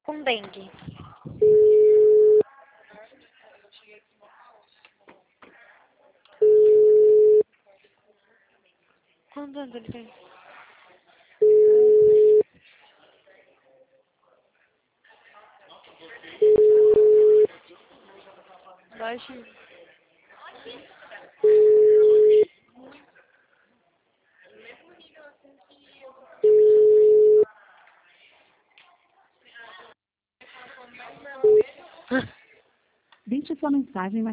com dengue. Quantos anos ele tem? Baixinho. Deixe sua mensagem na